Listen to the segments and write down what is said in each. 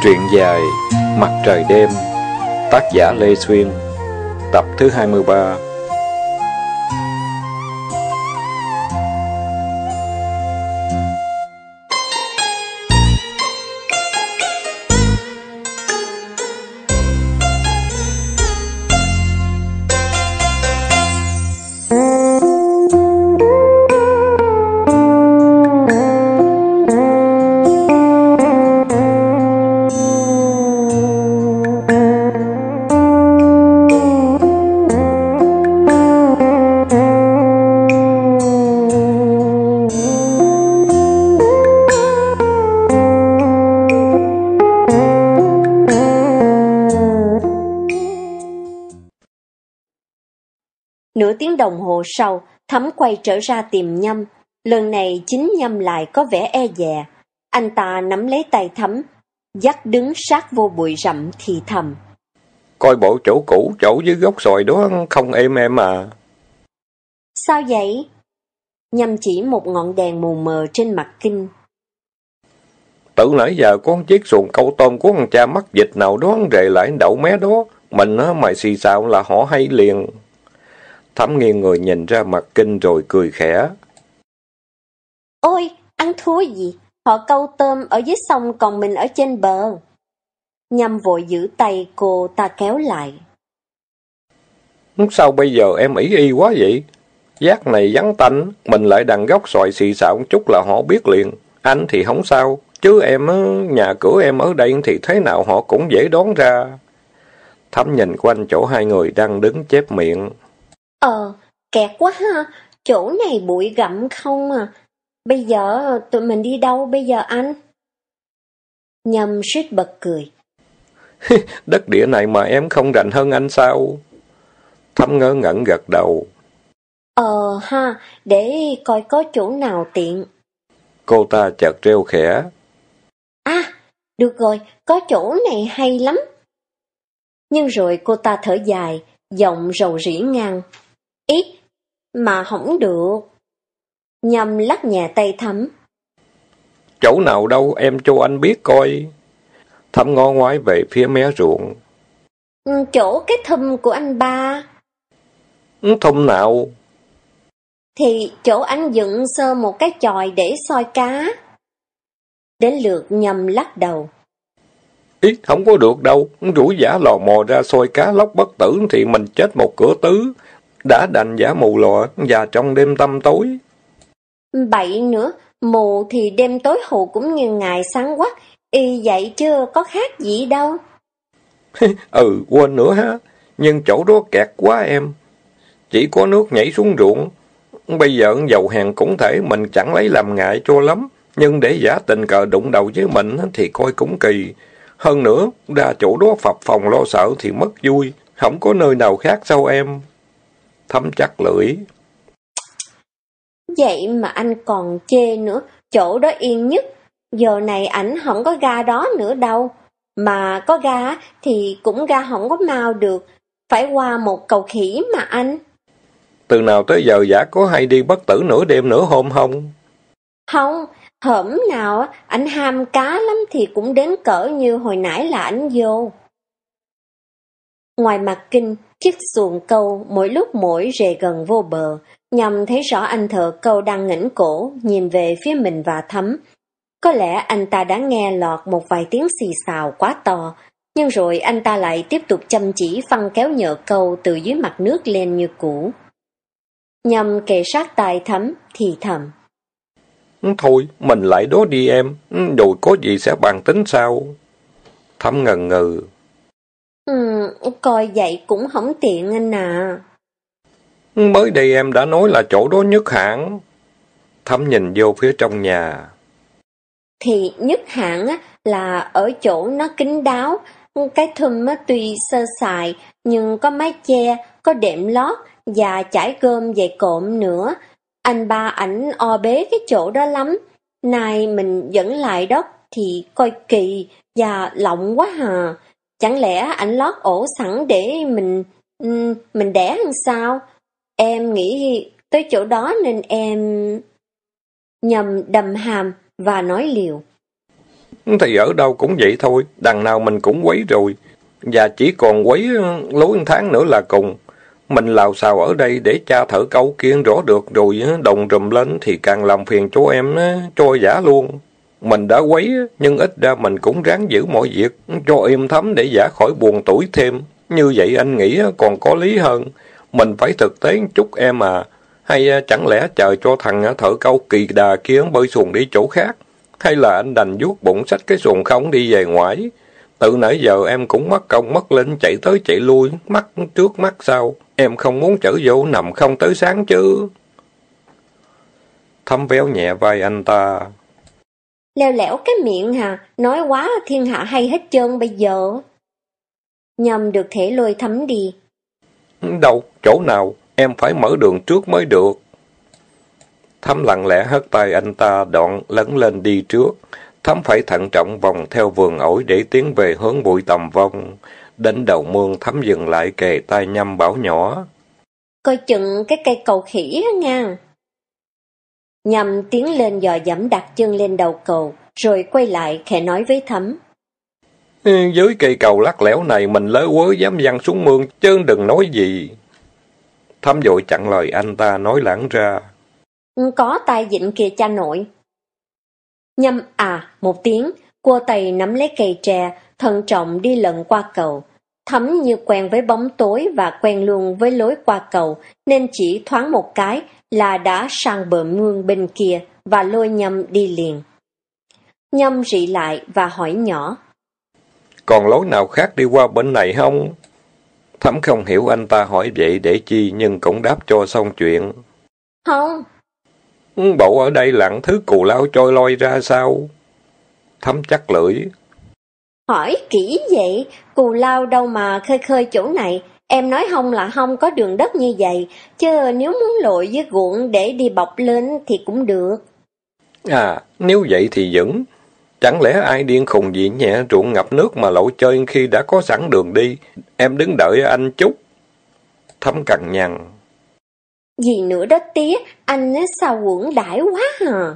Truyện dài Mặt trời đêm, tác giả Lê Xuyên, tập thứ 23. Nửa tiếng đồng hồ sau, Thắm quay trở ra tìm Nhâm. Lần này chính Nhâm lại có vẻ e dè. Anh ta nắm lấy tay Thắm, dắt đứng sát vô bụi rậm thì thầm. Coi bộ chỗ cũ, chỗ dưới gốc xoài đó không êm em à. Sao vậy? Nhâm chỉ một ngọn đèn mù mờ trên mặt Kinh. Tự nãy giờ có chiếc xuồng câu tôm của con cha mắc dịch nào đó rề lại đậu mé đó. Mình mày xì xào là họ hay liền. Thắm nghiêng người nhìn ra mặt Kinh rồi cười khẽ. Ôi, ăn thua gì? Họ câu tôm ở dưới sông còn mình ở trên bờ. Nhâm vội giữ tay cô ta kéo lại. Sao bây giờ em ỷ y quá vậy? Giác này vắng tanh, mình lại đằng góc xoài xì xào một chút là họ biết liền. Anh thì không sao, chứ em nhà cửa em ở đây thì thế nào họ cũng dễ đoán ra. Thắm nhìn quanh chỗ hai người đang đứng chép miệng. Kẹt quá ha, chỗ này bụi gặm không à. Bây giờ tụi mình đi đâu bây giờ anh? Nhâm suýt bật cười. Đất địa này mà em không rành hơn anh sao? Thắm ngớ ngẩn gật đầu. Để coi có chỗ nào tiện. Cô ta chợt reo khẽ. Được rồi, có chỗ này hay lắm. Nhưng rồi cô ta thở dài, giọng rầu rĩ ngang. Ít, mà không được. Nhâm lắc nhẹ tay Thắm. Chỗ nào đâu, em cho anh biết coi. Thắm ngó ngoái về phía mé ruộng. Chỗ cái thum của anh ba. Thum nào? Thì chỗ anh dựng sơ một cái chòi để soi cá. Đến lượt Nhâm lắc đầu. Ý, không có được đâu. Rủi giả lò mò ra soi cá lóc bất tử thì mình chết một cửa tứ. Đã đành giả mù lòa và trong đêm tăm tối. Bậy nữa, mù thì đêm tối hù cũng như ngày sáng quắc. Y vậy chứ có khác gì đâu. Quên nữa ha. Nhưng chỗ đó kẹt quá em. Chỉ có nước nhảy xuống ruộng. Bây giờ dầu hàng cũng thể mình chẳng lấy làm ngại cho lắm. Nhưng để giả tình cờ đụng đầu với mình thì coi cũng kỳ. Hơn nữa, ra chỗ đó phập phòng lo sợ thì mất vui. Không có nơi nào khác sao em? Thắm chắc lưỡi. Vậy mà anh còn chê nữa, chỗ đó yên nhất. Giờ này ảnh không có ga đó nữa đâu. Mà có ga thì cũng ga không có mau được. Phải qua một cầu khỉ mà anh. Từ nào tới giờ giả có hay đi bất tử nửa đêm nửa hôm không? Không, hổm nào ảnh ham cá lắm thì cũng đến cỡ như hồi nãy là ảnh vô. Ngoài mặt Kinh, chiếc xuồng câu mỗi lúc mỗi rề gần vô bờ. Nhằm thấy rõ anh thợ câu đang nghỉnh cổ, nhìn về phía mình và Thắm. Có lẽ anh ta đã nghe lọt một vài tiếng xì xào quá to, nhưng rồi anh ta lại tiếp tục chăm chỉ phăng kéo nhợ câu từ dưới mặt nước lên như cũ. Nhằm kề sát tai Thắm thì thầm. Thôi, mình lại đó đi em, rồi có gì sẽ bàn tính sau. Thắm ngần ngừ. Coi vậy cũng không tiện anh à. Mới đây em đã nói là chỗ đó nhất hãng. Thắm nhìn vô phía trong nhà. Thì nhất hãng là ở chỗ nó kín đáo. Cái thum tuy sơ sài nhưng có mái che, có đệm lót và chải gom dày cộm nữa. Anh ba ảnh o bế cái chỗ đó lắm. Nay mình dẫn lại đó thì coi kỳ và lộng quá hà. Chẳng lẽ ảnh lót ổ sẵn để mình đẻ làm sao? Em nghĩ tới chỗ đó nên em... Nhâm đâm hàm và nói liều. Thì ở đâu cũng vậy thôi, đằng nào mình cũng quấy rồi. Và chỉ còn quấy lối 1 tháng nữa là cùng. Mình lào xào ở đây để cha thở câu kia rõ được rồi đồng rùm lên thì càng làm phiền cho em trôi giả luôn. Mình đã quấy nhưng ít ra mình cũng ráng giữ mọi việc cho êm thấm để giả khỏi buồn tủi thêm. Như vậy anh nghĩ còn có lý hơn. Mình phải thực tế chút em à. Hay chẳng lẽ chờ cho thằng thợ câu kỳ đà kia bơi xuồng đi chỗ khác? Hay là anh đành vuốt bụng xách cái xuồng không đi về ngoại? Từ nãy giờ em cũng mất công mất lên chạy tới chạy lui, mắt trước mắt sau. Em không muốn chở vô nằm không tới sáng chứ. Thấm véo nhẹ vai anh ta. Leo lẻo cái miệng hà, nói quá thiên hạ hay hết trơn bây giờ. Nhâm được thể lôi Thấm đi. Đâu, chỗ nào, em phải mở đường trước mới được. Thấm lặng lẽ hất tay anh ta đoạn lấn lên đi trước. Thấm phải thận trọng vòng theo vườn ổi để tiến về hướng bụi tầm vong. Đến đầu mương Thấm dừng lại kề tai Nhâm bảo nhỏ. Coi chừng cái cây cầu khỉ á nha. Nhâm tiến lên dò dẫm đặt chân lên đầu cầu, rồi quay lại khẽ nói với Thấm. Dưới cây cầu lắc lẻo này mình lỡ quớ dám văng xuống mương chứ đừng nói gì. Thấm vội chặn lời anh ta nói lãng ra. Có tay vịn kìa cha nội. Nhâm một tiếng, cua tay nắm lấy cây tre, thận trọng đi lần qua cầu. Thấm như quen với bóng tối và quen luôn với lối qua cầu, nên chỉ thoáng một cái là đã sang bờ mương bên kia và lôi Nhâm đi liền. Nhâm rị lại và hỏi nhỏ. Còn lối nào khác đi qua bên này không? Thấm không hiểu anh ta hỏi vậy để chi nhưng cũng đáp cho xong chuyện. Không. Bộ ở đây lặng thứ cù lao trôi loi ra sao? Thấm chắc lưỡi. Hỏi kỹ vậy, cù lao đâu mà khơi khơi chỗ này, em nói không là không có đường đất như vậy, chứ nếu muốn lội với ruộng để đi bọc lên thì cũng được. Nếu vậy thì vững. Chẳng lẽ ai điên khùng gì nhẹ ruộng ngập nước mà lội chơi khi đã có sẵn đường đi? Em đứng đợi anh chút. Thấm cằn nhằn. Gì nữa đó tía, anh sao quẩn đãi quá hả?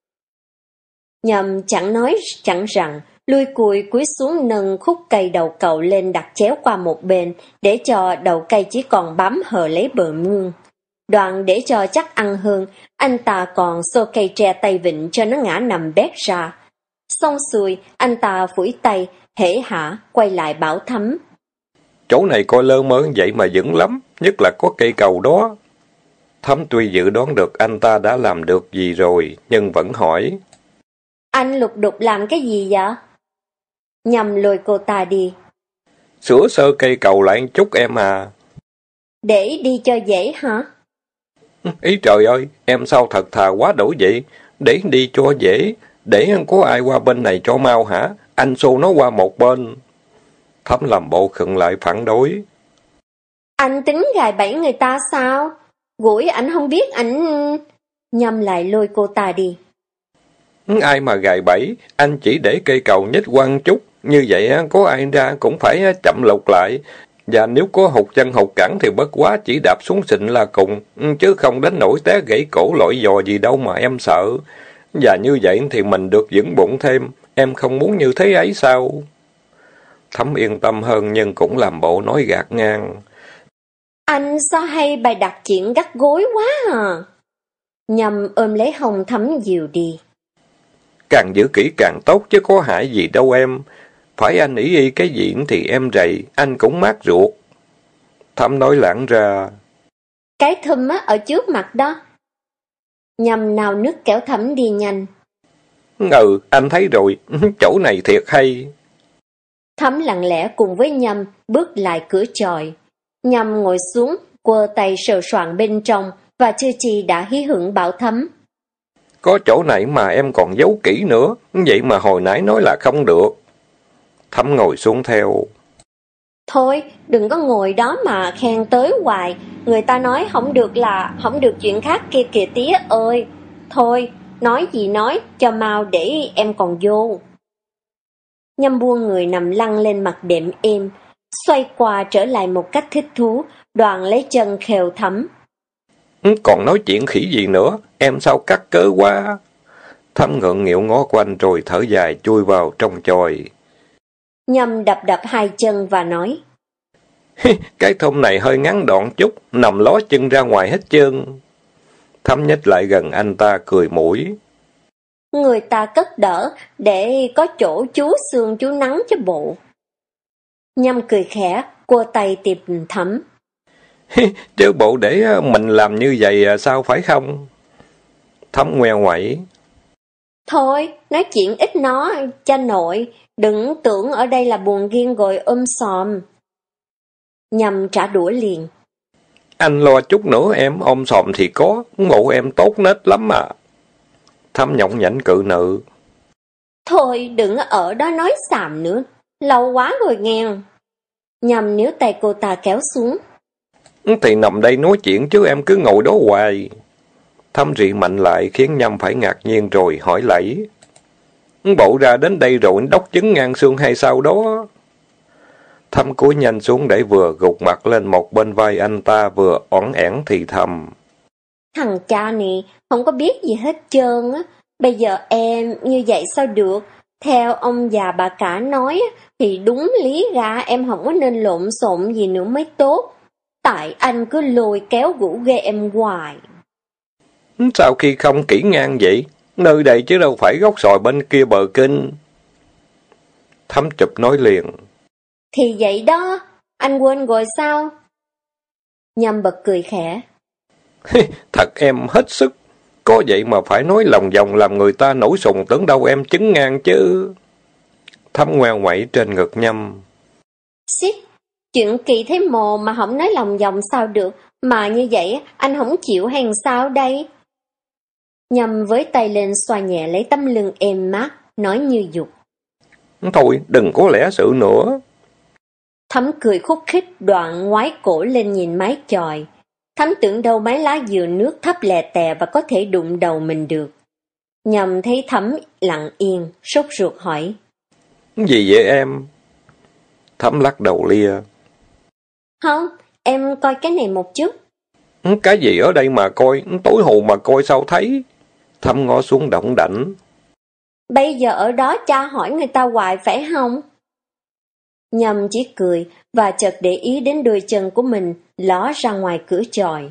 Nhâm chẳng nói chẳng rằng, lui cùi cúi xuống nâng khúc cây đầu cầu lên đặt chéo qua một bên, để cho đầu cây chỉ còn bám hờ lấy bờ mương. Đoạn để cho chắc ăn hơn, anh ta còn xô cây tre tay vịn cho nó ngã nằm bét ra. Xong xuôi, anh ta phủi tay, hễ hả, quay lại bảo Thấm. Chỗ này coi lơ mơ vậy mà vững lắm, nhất là có cây cầu đó. Thấm tuy dự đoán được anh ta đã làm được gì rồi, nhưng vẫn hỏi. Anh lục đục làm cái gì vậy? Nhâm lôi cô ta đi. Sửa sơ cây cầu lại chút em à. Để đi cho dễ hả? Ý trời ơi, em sao thật thà quá đổi vậy? Để đi cho dễ, để có ai qua bên này cho mau hả? Anh xô nó qua một bên. Thấm làm bộ khựng lại phản đối. Anh tính gài bẫy người ta sao? Gũi ảnh không biết ảnh... Nhâm lại lôi cô ta đi. Ai mà gài bẫy, anh chỉ để cây cầu nhích quăng chút. Như vậy có ai ra cũng phải chậm lục lại. Và nếu có hụt chân hụt cẳng thì bất quá chỉ đạp xuống xịn là cùng. Chứ không đến nỗi té gãy cổ lội giò gì đâu mà em sợ. Và như vậy thì mình được vững bụng thêm. Em không muốn như thế ấy sao? Thấm yên tâm hơn nhưng cũng làm bộ nói gạt ngang. Anh sao hay bày đặt chuyện gắt gối quá à? Nhâm ôm lấy hông Thấm dìu đi. Càng giữ kỹ càng tốt chứ có hại gì đâu em. Phải anh ý y cái diện thì em rầy, anh cũng mát ruột. Thấm nói lãng ra. Cái thum á ở trước mặt đó. Nhâm nào nước kéo Thấm đi nhanh. Anh thấy rồi, chỗ này thiệt hay. Thấm lặng lẽ cùng với Nhâm bước lại cửa chòi. Nhâm ngồi xuống, quơ tay sờ soạng bên trong và chưa chi đã hí hửng bảo Thấm. Có chỗ này mà em còn giấu kỹ nữa, vậy mà hồi nãy nói là không được. Thấm ngồi xuống theo. Thôi, đừng có ngồi đó mà khen tới hoài, người ta nói không được là không được chuyện khác kia kìa tía ơi. Thôi, nói gì nói, cho mau để em còn vô. Nhâm buông người nằm lăn lên mặt đệm êm, xoay qua trở lại một cách thích thú, đoạn lấy chân khều Thấm. Còn nói chuyện khỉ gì nữa, em sao cắt cớ quá. Thấm ngượng nghịu ngó quanh rồi thở dài chui vào trong chòi. Nhâm đập đập hai chân và nói. Cái thun này hơi ngắn đoạn chút, nằm ló chân ra ngoài hết trơn. Thấm nhích lại gần anh ta cười mũi. Người ta cất đỡ để có chỗ chú sương chú nắng cho bộ. Nhâm cười khẽ, cua tay tìm Thấm. Chứ bộ để mình làm như vậy sao phải không? Thấm ngoe ngoẩy. Thôi, nói chuyện ít nói, cha nội, đừng tưởng ở đây là buồn ghiên rồi xòm. Nhâm trả đũa liền. Anh lo chút nữa em ôm xòm thì có, ngộ em tốt nết lắm à. Thấm nhõng nhảnh cự nữ. Thôi, đừng ở đó nói xàm nữa, lâu quá rồi nghe. Nhâm níu tay cô ta kéo xuống. Thì nằm đây nói chuyện chứ em cứ ngồi đó hoài. Thấm rị mạnh lại khiến Nhâm phải ngạc nhiên rồi hỏi lẫy. Bộ ra đến đây rồi đốc chứng ngang xương hay sao đó? Thấm cúi nhanh xuống để vừa gục mặt lên một bên vai anh ta vừa oản ẻn thì thầm. Thằng cha này không có biết gì hết trơn á. Bây giờ em như vậy sao được? Theo ông già bà cả nói thì đúng lý ra em không có nên lộn xộn gì nữa mới tốt. Tại anh cứ lôi kéo rủ ghê em hoài. Sao khi không kỹ ngang vậy? Nơi đây chứ đâu phải gốc sòi bên kia bờ kinh. Thấm chụp nói liền. Thì vậy đó, anh quên rồi sao? Nhâm bật cười khẽ. Thật em hết sức. Có vậy mà phải nói lòng vòng làm người ta nổi sùng tưởng đâu em chứng ngang chứ. Thấm ngoe ngoẩy trên ngực Nhâm. Xích, chuyện kỳ thế mồ mà không nói lòng vòng sao được. Mà như vậy anh không chịu hay sao đây? Nhâm với tay lên xoa nhẹ lấy tấm lưng êm mát, nói như dục. Thôi, đừng có lẽ sự nữa. Thấm cười khúc khích đoạn ngoái cổ lên nhìn mái chòi. Thấm tưởng đâu mái lá dừa nước thấp lè tè và có thể đụng đầu mình được. Nhâm thấy Thấm lặng yên, sốt ruột hỏi. Gì vậy em? Thấm lắc đầu lia. Không, em coi cái này một chút. Cái gì ở đây mà coi, tối hù mà coi sao thấy. Thấm ngó xuống đỏng đảnh. Bây giờ ở đó cha hỏi người ta hoài phải không? Nhâm chỉ cười và chợt để ý đến đôi chân của mình ló ra ngoài cửa chòi.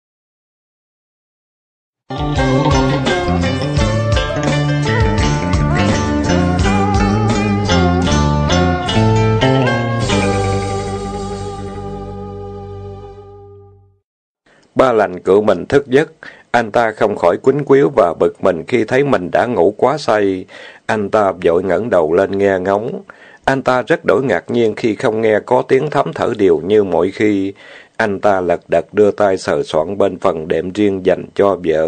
Ba Lành cự mình thức giấc. Anh ta không khỏi quýnh quýu và bực mình khi thấy mình đã ngủ quá say. Anh ta vội ngẩng đầu lên nghe ngóng. Anh ta rất đổi ngạc nhiên khi không nghe có tiếng Thấm thở đều như mọi khi. Anh ta lật đật đưa tay sờ soạn bên phần đệm riêng dành cho vợ.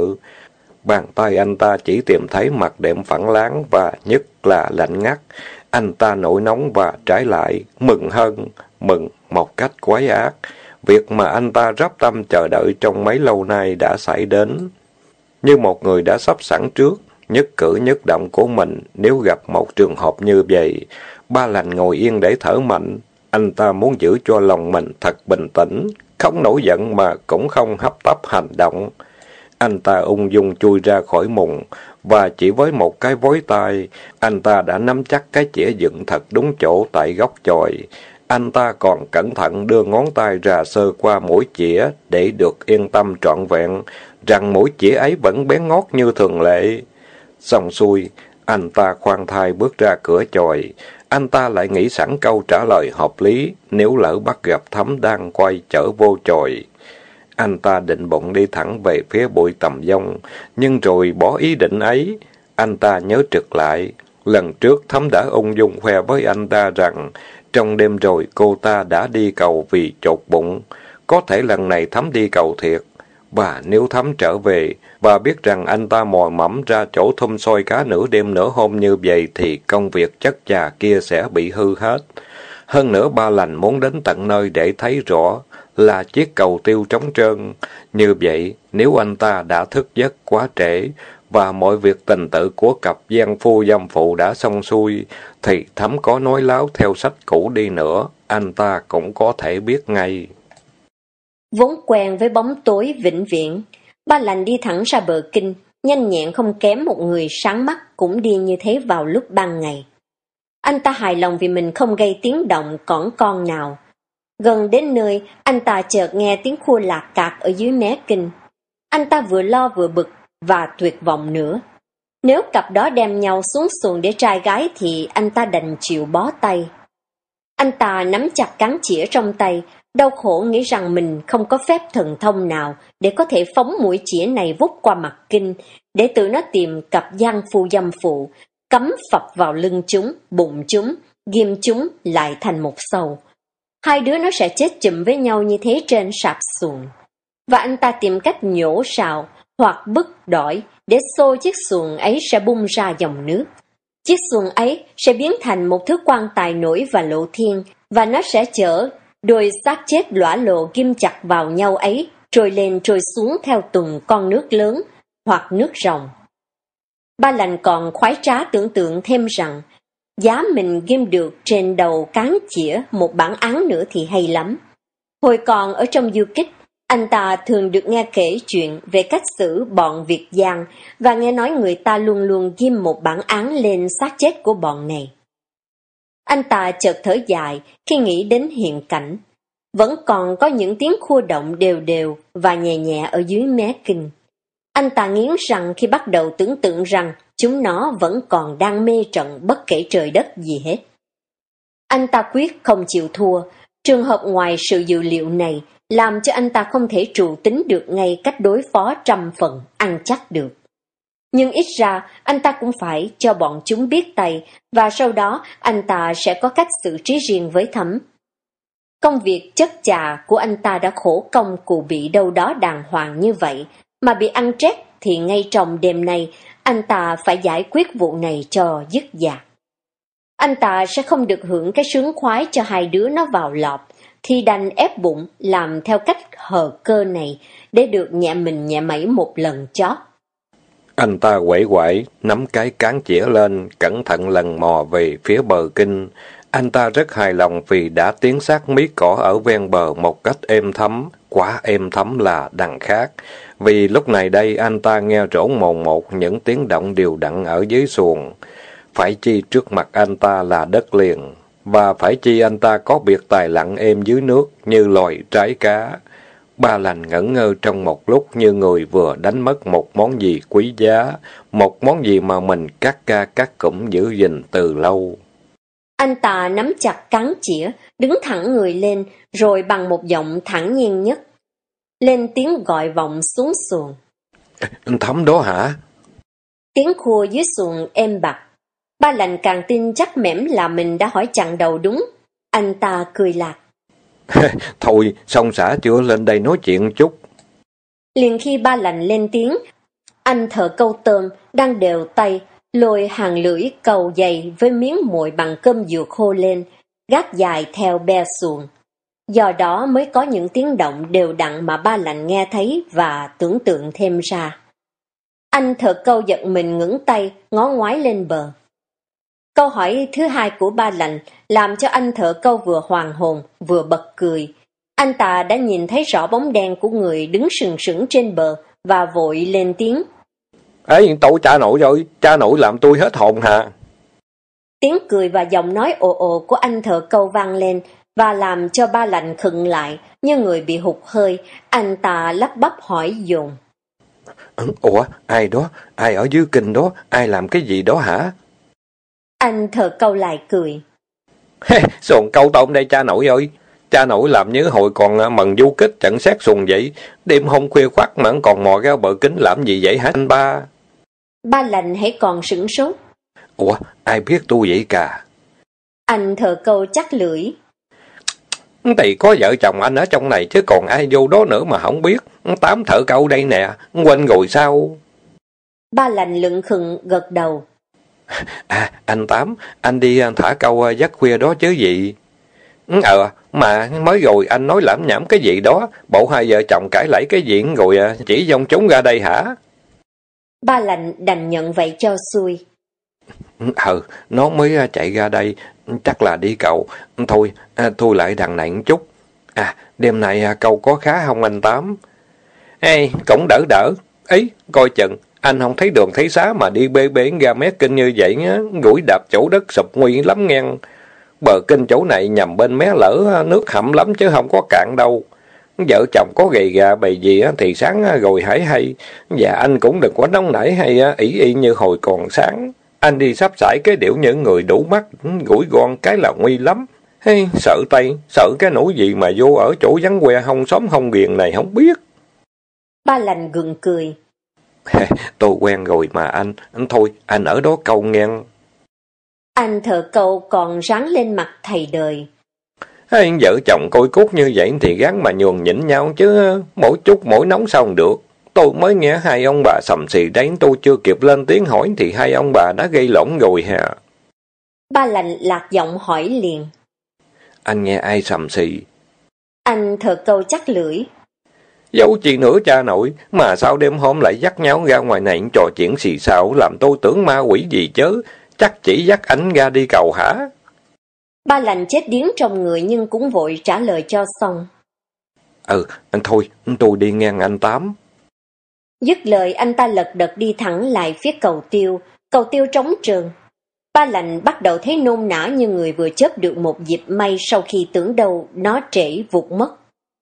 Bàn tay anh ta chỉ tìm thấy mặt đệm phẳng láng và nhất là lạnh ngắt. Anh ta nổi nóng và trái lại, mừng hơn, mừng một cách quái ác. Việc mà anh ta rắp tâm chờ đợi trong mấy lâu nay đã xảy đến. Như một người đã sắp sẵn trước, nhất cử nhất động của mình nếu gặp một trường hợp như vậy. Ba Lành ngồi yên để thở mạnh. Anh ta muốn giữ cho lòng mình thật bình tĩnh, không nổi giận mà cũng không hấp tấp hành động. Anh ta ung dung chui ra khỏi mùng, và chỉ với một cái vối tay, anh ta đã nắm chắc cái chĩa dựng thật đúng chỗ tại góc chòi. Anh ta còn cẩn thận đưa ngón tay rà sơ qua mũi chĩa để được yên tâm trọn vẹn, rằng mũi chĩa ấy vẫn bén ngót như thường lệ. Xong xuôi, anh ta khoan thai bước ra cửa chòi. Anh ta lại nghĩ sẵn câu trả lời hợp lý nếu lỡ bắt gặp Thấm đang quay trở vô chòi. Anh ta định bụng đi thẳng về phía bụi tầm dông, nhưng rồi bỏ ý định ấy. Anh ta nhớ trực lại, lần trước Thấm đã ung dung khoe với anh ta rằng trong đêm rồi cô ta đã đi cầu vì chột bụng. Có thể lần này Thấm đi cầu thiệt. Và nếu Thấm trở về, và biết rằng anh ta mò mẫm ra chỗ thum soi cá nửa đêm nửa hôm như vậy, thì công việc chất chà kia sẽ bị hư hết. Hơn nữa Ba Lành muốn đến tận nơi để thấy rõ là chiếc cầu tiêu trống trơn. Như vậy, nếu anh ta đã thức giấc quá trễ, và mọi việc tình tự của cặp gian phu dâm phụ đã xong xuôi, thì Thấm có nói láo theo sách cũ đi nữa, anh ta cũng có thể biết ngay. Vốn quen với bóng tối vĩnh viễn, Ba Lành đi thẳng ra bờ kinh, nhanh nhẹn không kém một người sáng mắt cũng điên như thế vào lúc ban ngày. Anh ta hài lòng vì mình không gây tiếng động cỏn con nào. Gần đến nơi, anh ta chợt nghe tiếng khua lạc cạc ở dưới mé kinh. Anh ta vừa lo vừa bực và tuyệt vọng nữa. Nếu cặp đó đem nhau xuống xuồng để trai gái thì anh ta đành chịu bó tay. Anh ta nắm chặt cán chĩa trong tay, đau khổ nghĩ rằng mình không có phép thần thông nào để có thể phóng mũi chĩa này vút qua mặt kinh, để tự nó tìm cặp giang phu dâm phụ, cắm phập vào lưng chúng, bụng chúng, ghim chúng lại thành một sầu. Hai đứa nó sẽ chết chùm với nhau như thế trên sạp xuồng. Và anh ta tìm cách nhổ sào hoặc bứt đỏi để xô chiếc xuồng ấy sẽ bung ra dòng nước. Chiếc xuồng ấy sẽ biến thành một thứ quan tài nổi và lộ thiên, và nó sẽ chở đôi xác chết lõa lộ ghim chặt vào nhau ấy, trôi lên trôi xuống theo từng con nước lớn hoặc nước ròng. Ba Lành còn khoái trá tưởng tượng thêm rằng, giá mình ghim được trên đầu cán chĩa một bản án nữa thì hay lắm. Hồi còn ở trong du kích, anh ta thường được nghe kể chuyện về cách xử bọn Việt Giang và nghe nói người ta luôn luôn ghim một bản án lên xác chết của bọn này. Anh ta chợt thở dài khi nghĩ đến hiện cảnh. Vẫn còn có những tiếng khua động đều đều và nhẹ nhẹ ở dưới mé kinh. Anh ta nghiến răng khi bắt đầu tưởng tượng rằng chúng nó vẫn còn đang mê trận bất kể trời đất gì hết. Anh ta quyết không chịu thua. Trường hợp ngoài sự dự liệu này làm cho anh ta không thể trụ tính được ngay cách đối phó 100% ăn chắc được. Nhưng ít ra anh ta cũng phải cho bọn chúng biết tay, và sau đó anh ta sẽ có cách xử trí riêng với Thấm. Công việc chất chà của anh ta đã khổ công cụ bị đâu đó đàng hoàng như vậy, mà bị ăn trét thì ngay trong đêm nay anh ta phải giải quyết vụ này cho dứt dạc. Anh ta sẽ không được hưởng cái sướng khoái cho hai đứa nó vào lọp, thì đành ép bụng làm theo cách hờ cơ này để được nhẹ mình nhẹ mẩy một lần chót. Anh ta quẩy quẩy, nắm cái cán chĩa lên, cẩn thận lần mò về phía bờ kinh. Anh ta rất hài lòng vì đã tiến sát miết cỏ ở ven bờ một cách êm thấm, quá êm thấm là đằng khác. Vì lúc này đây anh ta nghe rõ mồn một những tiếng động đều đặn ở dưới xuồng. Phải chi trước mặt anh ta là đất liền, và phải chi anh ta có biệt tài lặn êm dưới nước như loài trái cá. Ba Lành ngẩn ngơ trong một lúc như người vừa đánh mất một món gì quý giá, một món gì mà mình cắt ca cắt cụm giữ gìn từ lâu. Anh ta nắm chặt cán chĩa, đứng thẳng người lên, rồi bằng một giọng thẳng nhiên nhất, lên tiếng gọi vọng xuống xuồng. Thấm đó hả? Tiếng khua dưới xuồng êm bặt. Ba Lành càng tin chắc mẻm là mình đã hỏi chặn đầu đúng. Anh ta cười lạc. Thôi, xong xã chưa lên đây nói chuyện chút. Liền khi Ba Lành lên tiếng, anh thợ câu tôm đang đều tay, lôi hàng lưỡi cầu dày với miếng muội bằng cơm dừa khô lên, gác dài theo be xuồng. Do đó mới có những tiếng động đều đặn mà Ba Lành nghe thấy và tưởng tượng thêm ra. Anh thợ câu giật mình ngẩng tay, ngó ngoái lên bờ. Câu hỏi thứ hai của Ba Lành làm cho anh thợ câu vừa hoàng hồn, vừa bật cười. Anh ta đã nhìn thấy rõ bóng đen của người đứng sừng sững trên bờ và vội lên tiếng. Ê, tội cha nội rồi, cha nội làm tôi hết hồn hả? Tiếng cười và giọng nói ồ ồ của anh thợ câu vang lên và làm cho Ba Lành khựng lại như người bị hụt hơi. Anh ta lắp bắp hỏi dồn. Ủa, ai đó, ai ở dưới kinh đó, ai làm cái gì đó hả? Anh thợ câu lại cười. Xuồng câu tôm đây cha nội ơi. Cha nội làm như hồi còn mần du kích trận sát xuồng vậy. Đêm hôm khuya khoắt mà còn mò ra bờ kính làm gì vậy hả anh ba? Ba Lành hãy còn sửng sốt. Ủa, ai biết tôi vậy cả? Anh thợ câu chắc lưỡi. Thì có vợ chồng anh ở trong này chứ còn ai vô đó nữa mà không biết. 8 thợ câu đây nè, quên rồi sao? Ba Lành lững khừng gật đầu. À, anh Tám, anh đi thả câu giấc khuya đó chứ gì? Mà mới rồi anh nói lảm nhảm cái gì đó, bộ hai vợ chồng cãi lẫy cái chuyện rồi chỉ dông chúng ra đây hả? Ba Lành đành nhận vậy cho xuôi. Nó mới chạy ra đây, chắc là đi cậu. Thôi, thôi lại đằng này một chút. Đêm nay câu có khá không anh Tám? Ê, cũng đỡ đỡ. Ý, coi chừng, Anh không thấy đường thấy xá mà đi bê bết ra mé kinh như vậy á, gũi đạp chỗ đất sụp nguy lắm ngang. Bờ kinh chỗ này nhằm bên mé lỡ nước hậm lắm chứ không có cạn đâu. Vợ chồng có gầy gà bầy gì á, thì sáng rồi hãy hay. Và anh cũng đừng có nóng nảy hay ỷ y như hồi còn sáng. Anh đi sắp sải cái điệu những người đủ mắt, gũi gọn cái là nguy lắm. Hey, sợ Tây, sợ cái nỗi gì mà vô ở chỗ vắng que hông xóm hông ghiền này không biết. Ba Lành gượng cười. Tôi quen rồi mà anh thôi, anh ở đó câu ngang. Anh thợ câu còn ráng lên mặt thầy đời. Hai vợ chồng coi cút như vậy thì gắng mà nhường nhịn nhau chứ, mỗi chút mỗi nóng sao không được. Tôi mới nghe hai ông bà sầm xì đấy, tôi chưa kịp lên tiếng hỏi thì hai ông bà đã gây lộn rồi hả? Ba Lành lạc giọng hỏi liền. Anh nghe ai sầm xì? Anh thợ câu chắc lưỡi. Dẫu chi nữa cha nội, mà sao đêm hôm lại dắt nhau ra ngoài này trò chuyện xì xào, làm tôi tưởng ma quỷ gì chứ, chắc chỉ dắt anh ra đi cầu hả? Ba Lành chết điếng trong người nhưng cũng vội trả lời cho xong. Anh thôi, tôi đi ngang anh Tám. Dứt lời anh ta lật đật đi thẳng lại phía cầu tiêu trống trơn. Ba Lành bắt đầu thấy nôn nã như người vừa chớp được một dịp may sau khi tưởng đâu nó trễ vụt mất.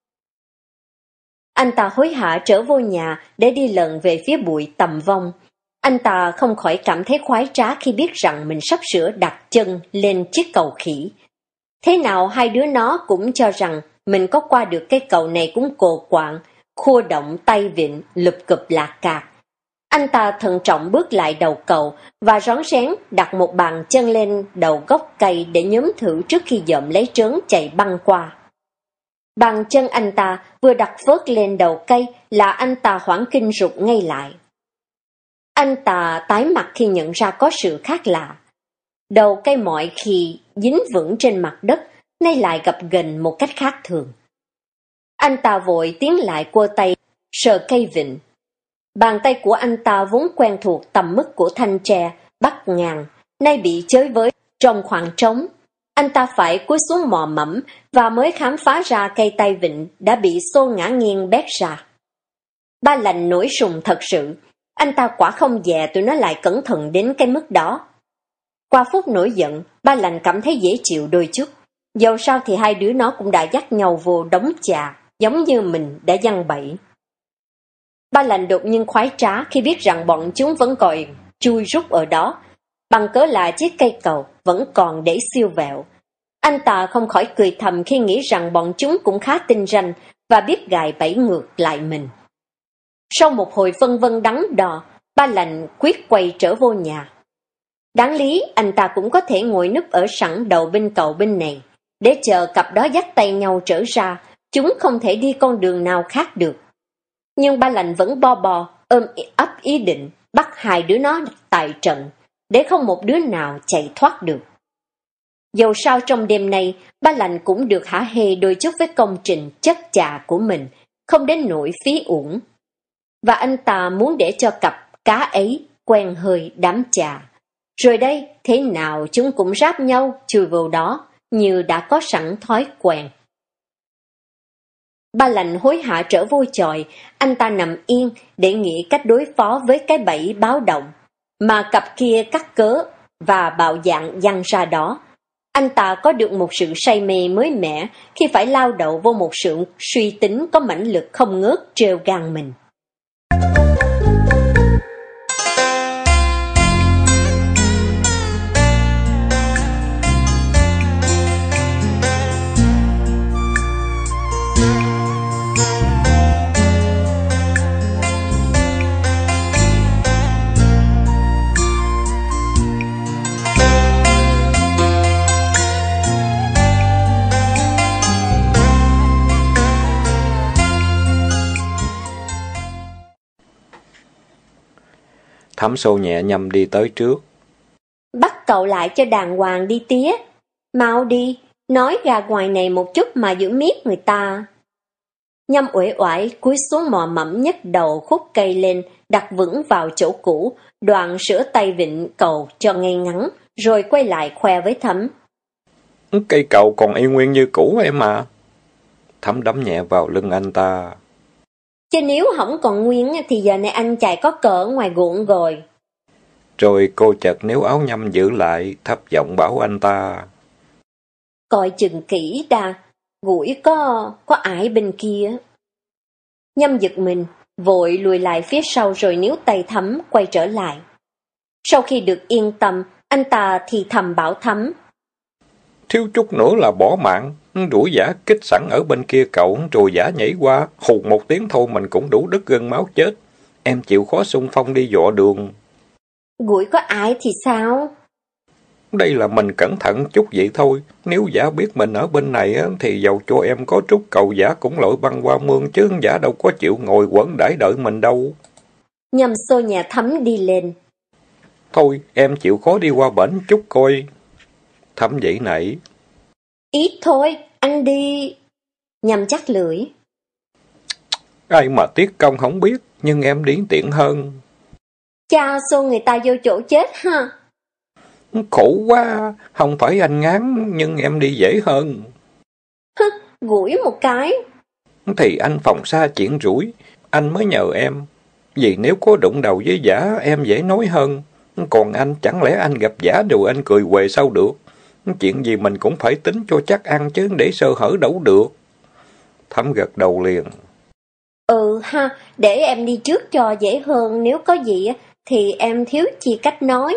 Anh ta hối hả trở vô nhà để đi lần về phía bụi tầm vong. Anh ta không khỏi cảm thấy khoái trá khi biết rằng mình sắp sửa đặt chân lên chiếc cầu khỉ. Thế nào hai đứa nó cũng cho rằng mình có qua được cái cầu này cũng cồ quạng, khua động tay vịn, lụp cụp lạc cạc. Anh ta thận trọng bước lại đầu cầu và rón rén đặt một bàn chân lên đầu gốc cây để nhóm thử trước khi dợm lấy trớn chạy băng qua. Bàn chân anh ta vừa đặt phớt lên đầu cây là anh ta hoảng kinh rụt ngay lại. Anh ta tái mặt khi nhận ra có sự khác lạ. Đầu cây mọi khi dính vững trên mặt đất, nay lại gập ghềnh một cách khác thường. Anh ta vội tiến lại cua tay, sờ cây vịn. Bàn tay của anh ta vốn quen thuộc tầm mức của thanh tre, bắt ngang, nay bị chới với trong khoảng trống. Anh ta phải cúi xuống mò mẫm và mới khám phá ra cây tay vịn đã bị xô ngã nghiêng bét ra. Ba Lành nổi sùng thật sự, anh ta quả không dè tụi nó lại cẩn thận đến cái mức đó. Qua phút nổi giận, Ba Lành cảm thấy dễ chịu đôi chút. Dẫu sao thì hai đứa nó cũng đã dắt nhau vô đống chà, giống như mình đã giăng bẫy. Ba Lành đột nhiên khoái trá khi biết rằng bọn chúng vẫn còn chui rút ở đó, bằng cớ là chiếc cây cầu vẫn còn để siêu vẹo. Anh ta không khỏi cười thầm khi nghĩ rằng bọn chúng cũng khá tinh ranh và biết gài bẫy ngược lại mình. Sau một hồi vân vân đắn đo, Ba Lành quyết quay trở vô nhà. Đáng lý anh ta cũng có thể ngồi núp ở sẵn đầu bên cầu bên này, để chờ cặp đó dắt tay nhau trở ra, chúng không thể đi con đường nào khác được. Nhưng Ba Lành vẫn bo ôm ấp ý định bắt hai đứa nó tại trận, để không một đứa nào chạy thoát được. Dầu sao trong đêm nay, Ba Lành cũng được hả hê đôi chút với công trình chất chà của mình, không đến nỗi phí uổng. Và anh ta muốn để cho cặp cá ấy quen hơi đám chà. Rồi đây, thế nào chúng cũng ráp nhau chui vào đó, như đã có sẵn thói quen. Ba Lành hối hả trở vô chòi, anh ta nằm yên để nghĩ cách đối phó với cái bẫy báo động, mà cặp kia cắt cớ và bạo dạn giăng ra đó. Anh ta có được một sự say mê mới mẻ khi phải lao đầu vô một sự suy tính có mãnh lực không ngớt trêu gan mình. Thẩm Xô nhẹ nhâm đi tới trước. Bắt cậu lại cho đàng hoàng đi tía. Mau đi, nói ra ngoài này một chút mà giữ miết người ta. Nhâm uể oải cúi xuống mò mẫm nhấc đầu khúc cây lên, đặt vững vào chỗ cũ, đoạn sửa tay vịn cầu cho ngay ngắn, rồi quay lại khoe với Thẩm. Cây cầu còn y nguyên như cũ em mà. Thẩm đấm nhẹ vào lưng anh ta. Chứ nếu không còn nguyên thì giờ này anh chạy có cỡ ngoài ruộng rồi. Rồi cô chợt níu áo Nhâm giữ lại, thấp giọng bảo anh ta. Coi chừng kỹ đà, gũi có ải bên kia. Nhâm giật mình, vội lùi lại phía sau rồi níu tay Thắm quay trở lại. Sau khi được yên tâm, anh ta thì thầm bảo Thắm. Thiếu chút nữa là bỏ mạng, đuổi giả kích sẵn ở bên kia cậu, rồi giả nhảy qua, hù một tiếng thôi mình cũng đủ đứt gân máu chết. Em chịu khó xung phong đi dọ đường. Gũi có ải thì sao? Đây là mình cẩn thận chút vậy thôi, nếu giả biết mình ở bên này thì dầu cho em có trút cầu giả cũng lội băng qua mương chứ giả đâu có chịu ngồi quẩn đãi đợi mình đâu. Nhâm xô nhà Thắm đi lên. Thôi, em chịu khó đi qua bển chút coi. Thắm dậy nảy. Ít thôi, anh đi. Nhâm chắc lưỡi. Ai mà tiếc công không biết, nhưng em điển tiện hơn. Cha xô người ta vô chỗ chết ha. Khổ quá, không phải anh ngán, nhưng em đi dễ hơn. Gũi một cái. Thì anh phòng xa chuyện rủi, anh mới nhờ em. Vì nếu có đụng đầu với giả, em dễ nói hơn. Còn anh, chẳng lẽ anh gặp giả rồi anh cười huề sao được? Chuyện gì mình cũng phải tính cho chắc ăn chứ để sơ hở đâu được. Thắm gật đầu liền. Ừ ha, để em đi trước cho dễ hơn, nếu có gì thì em thiếu chi cách nói.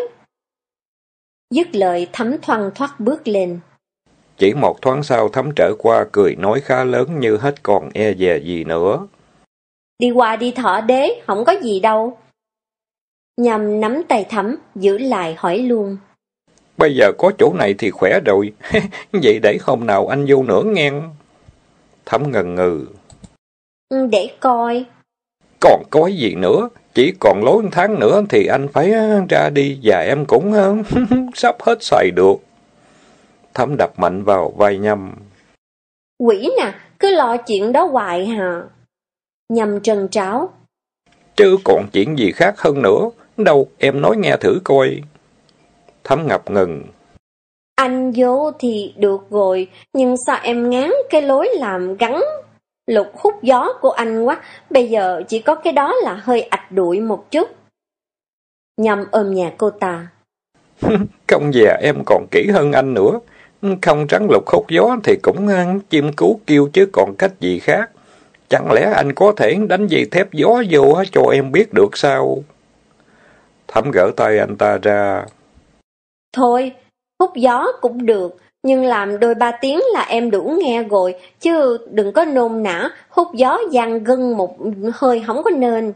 Dứt lời Thắm thoăn thoắt bước lên. Chỉ một thoáng sau Thắm trở qua cười nói khá lớn như hết còn e dè gì nữa. Đi qua đi Thọ đế, không có gì đâu. Nhâm nắm tay Thắm, giữ lại hỏi luôn. Bây giờ có chỗ này thì khỏe rồi, vậy để hôm nào anh vô nữa nghe. Thắm ngần ngừ. Để coi. Còn có gì nữa, chỉ còn lối 1 tháng nữa thì anh phải ra đi và em cũng sắp hết xài được. Thắm đập mạnh vào vai Nhâm. Quỷ nè, cứ lo chuyện đó hoài hả? Nhâm trân tráo. Chứ còn chuyện gì khác hơn nữa, đâu em nói nghe thử coi. Thắm ngập ngừng. Anh vô thì được rồi, nhưng sao em ngán cái lối làm gắn lục hút gió của anh quá, bây giờ chỉ có cái đó là hơi ạch đụi một chút. Nhâm ôm nhà cô ta. Không già em còn kỹ hơn anh nữa. Không trắng lục hút gió thì cũng chim cú kêu chứ còn cách gì khác. Chẳng lẽ anh có thể đánh dây thép gió vô cho em biết được sao? Thắm gỡ tay anh ta ra. Thôi, hút gió cũng được, nhưng làm đôi 3 tiếng là em đủ nghe rồi, chứ đừng có nôn nã, hút gió giăng gân một hơi không có nên.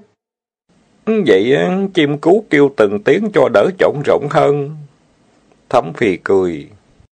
Vậy chim cú kêu từng tiếng cho đỡ trộn rộn hơn. Thắm phì cười.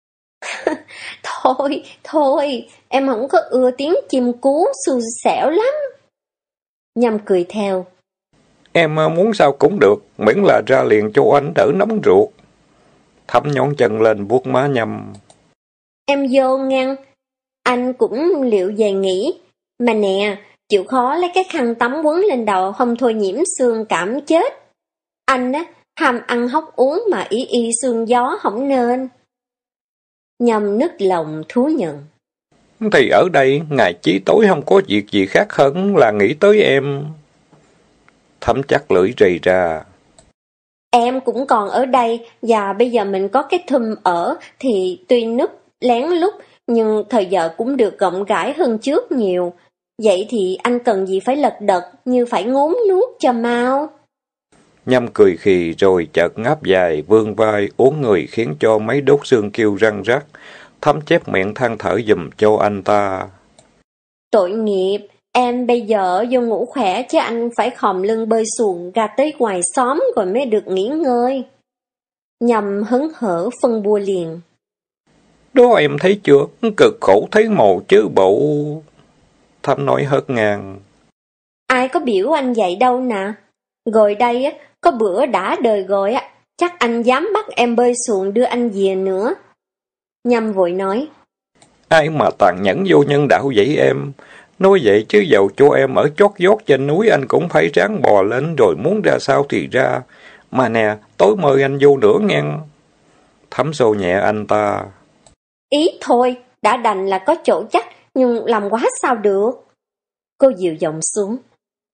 Thôi, em không có ưa tiếng chim cú xui xẻo lắm. Nhâm cười theo. Em muốn sao cũng được, miễn là ra liền cho anh đỡ nóng ruột. Thắm nhón chân lên vuốt má Nhâm. Em vô ngăn, anh cũng liệu về nghỉ. Mà nè, chịu khó lấy cái khăn tắm quấn lên đầu, không thôi nhiễm xương cảm chết. Anh á, ham ăn hóc uống mà y xương gió không nên. Nhâm nức lòng thú nhận. Thì ở đây, ngày chí tối không có việc gì khác hơn là nghĩ tới em. Thắm chắc lưỡi rì ra. Em cũng còn ở đây, và bây giờ mình có cái thum ở, thì tuy núp lén lút, nhưng thời giờ cũng được rộng rãi hơn trước nhiều. Vậy thì anh cần gì phải lật đật, như phải ngốn nuốt cho mau. Nhâm cười khì rồi chợt ngáp dài, vươn vai, uốn người khiến cho mấy đốt xương kêu răng rắc. Thắm chép miệng than thở giùm cho anh ta. Tội nghiệp, em bây giờ vô ngủ khỏe chứ anh phải khom lưng bơi xuồng ra tới ngoài xóm rồi mới được nghỉ ngơi. Nhâm hứng hở phân bua liền. Đó em thấy chưa, cực khổ thấy mồ chứ bộ. Thắm nói hớt ngang. Ai có biểu anh vậy đâu nè. Rồi đây á, có bữa đã đời rồi á, chắc anh dám bắt em bơi xuồng đưa anh về nữa. Nhâm vội nói. Ai mà tàn nhẫn vô nhân đạo vậy em? Nói vậy chứ dầu cho em ở chót vót trên núi anh cũng phải ráng bò lên rồi muốn ra sao thì ra. Mà nè, tối mời anh vô nữa nghe. Thắm xô nhẹ anh ta. Ý thôi, đã đành là có chỗ chắc, nhưng làm quá sao được. Cô dịu giọng xuống.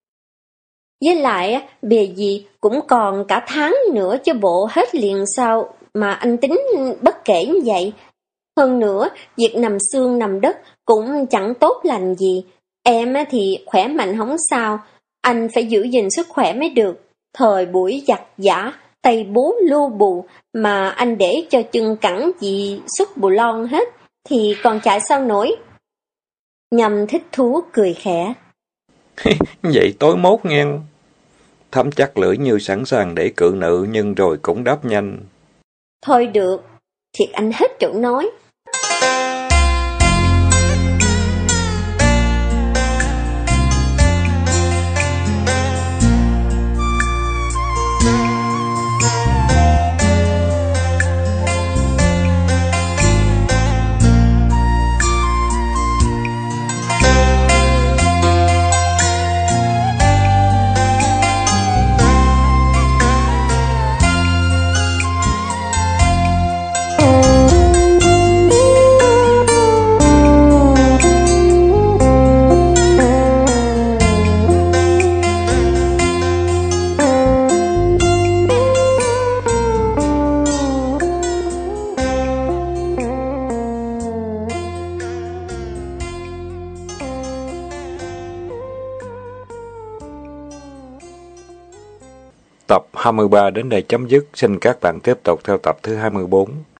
Với lại, bề gì cũng còn cả tháng nữa chứ bộ hết liền sao mà anh tính bất kể như vậy. Hơn nữa, việc nằm xương nằm đất cũng chẳng tốt lành gì. Em thì khỏe mạnh không sao, anh phải giữ gìn sức khỏe mới được. Thời buổi giặt giã, tay bố lu bù, mà anh để cho chân cẳng gì xúc bù lon hết, thì còn chạy sao nổi. Nhâm thích thú cười khẽ. Vậy tối mốt nghe. Thấm chắc lưỡi như sẵn sàng để cự nữ nhưng rồi cũng đáp nhanh. Thôi được, thiệt anh hết chỗ nói. Tập 23 đến đây chấm dứt. Xin các bạn tiếp tục theo tập thứ 24.